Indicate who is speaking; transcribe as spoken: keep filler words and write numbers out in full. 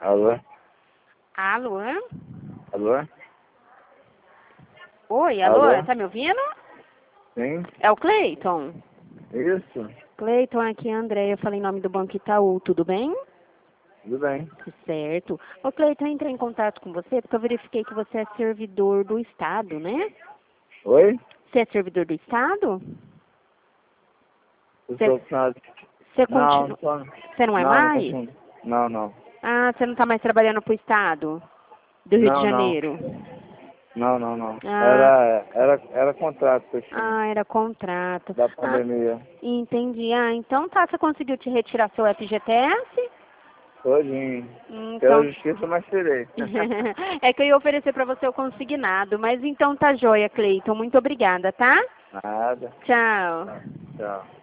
Speaker 1: Alô?
Speaker 2: Alô?
Speaker 1: Alô?
Speaker 2: Oi, alô?
Speaker 1: Alô?
Speaker 2: Tá me ouvindo?
Speaker 1: Sim?
Speaker 2: É o Cleiton?
Speaker 1: Isso?
Speaker 2: Cleiton, aqui é a Andréia, eu falei em nome do Banco Itaú, tudo bem?
Speaker 1: Tudo bem.
Speaker 2: Certo. Ô Cleiton, eu entrei em contato com você porque eu verifiquei que você é servidor do Estado, né?
Speaker 1: Oi?
Speaker 2: Você é servidor do Estado?
Speaker 1: Eu
Speaker 2: Você,
Speaker 1: sou funcionário.
Speaker 2: você
Speaker 1: Não, não
Speaker 2: continua...
Speaker 1: tô.
Speaker 2: Você não é
Speaker 1: Não, não
Speaker 2: mais?
Speaker 1: confundo. Não, não.
Speaker 2: Ah, você não tá mais trabalhando pro Estado do Rio de
Speaker 1: Não, não.
Speaker 2: Janeiro?
Speaker 1: Não, não, não.
Speaker 2: Ah,
Speaker 1: Era, era, era contrato que eu tinha.
Speaker 2: ah, era contrato.
Speaker 1: Da
Speaker 2: Ah,
Speaker 1: pandemia.
Speaker 2: entendi. Ah, então tá, você conseguiu te retirar seu F G T S?
Speaker 1: Todinho. Pela
Speaker 2: Então,
Speaker 1: justiça, mas tirei.
Speaker 2: é que eu ia oferecer para você o consignado, mas então tá joia, Cleiton. Muito obrigada, tá?
Speaker 1: Nada.
Speaker 2: Tchau.
Speaker 1: Tchau.